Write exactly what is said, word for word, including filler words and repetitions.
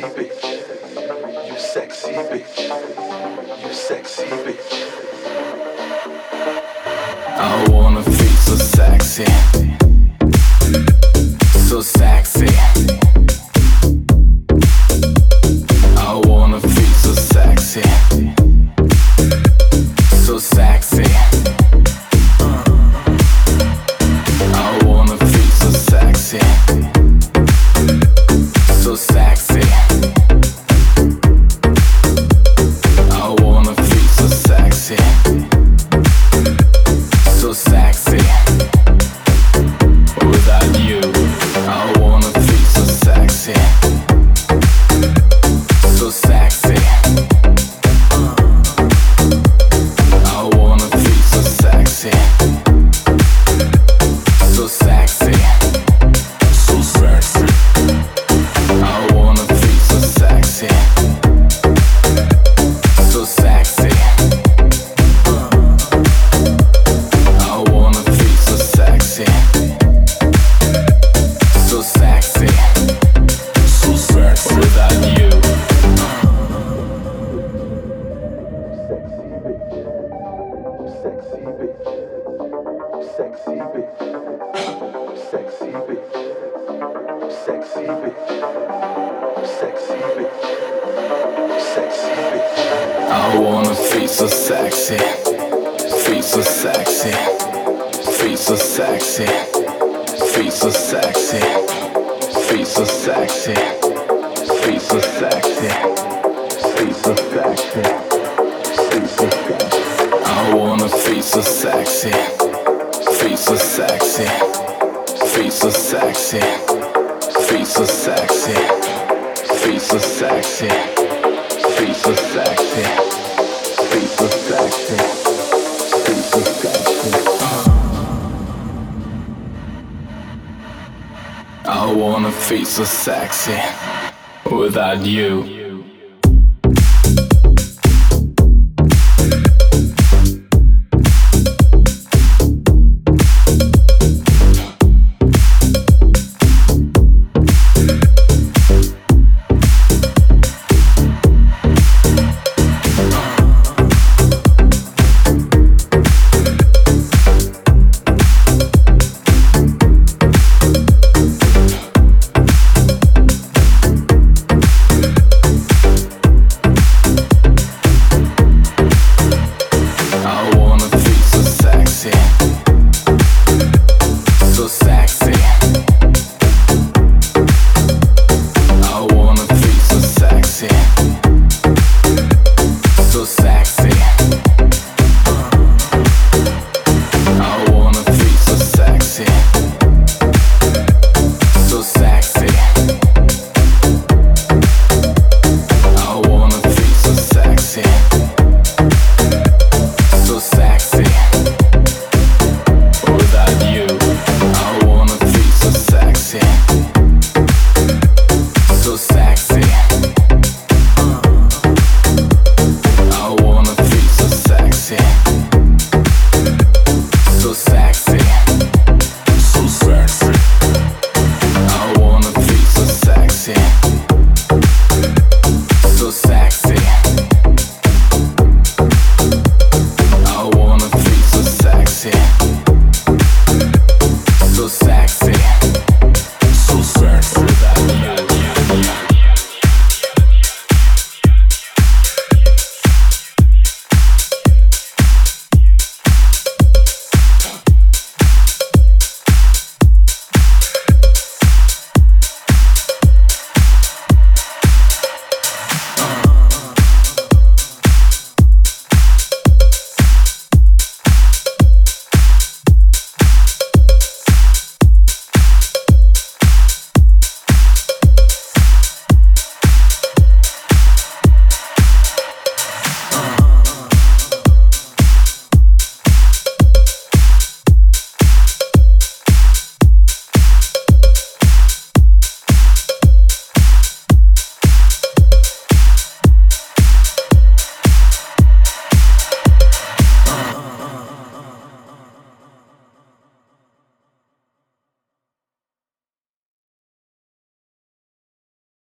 bitch. You sexy bitch. You sexy bitch. I wanna feel so sexy, so sexy. I wanna feel so sexy, so sexy. I wanna feel so sexy, so sexy. I wanna feel so sexy, so sexy. Without you, I wanna feel so sexy, so sexy. I wanna feel so sexy, so sexy, so sexy. I wanna feel so sexy, so sexy. I wanna feel so sexy, so sexy, so sexy. Without you, Sexy bitch. Sexy bitch. Sexy bitch. Sexy bitch. Sexy bitch. Sexy bitch. I wanna feel so sexy, feel so sexy, feel so sexy, feel so sexy, feel so sexy, feel so sexy, feel so sexy, feel so sexy. I wanna feel so sexy, feel so sexy, feel so sexy, feel so sexy, feel so sexy, feel so sexy, feel so sexy, feel so sexy. I wanna feel so sexy without you.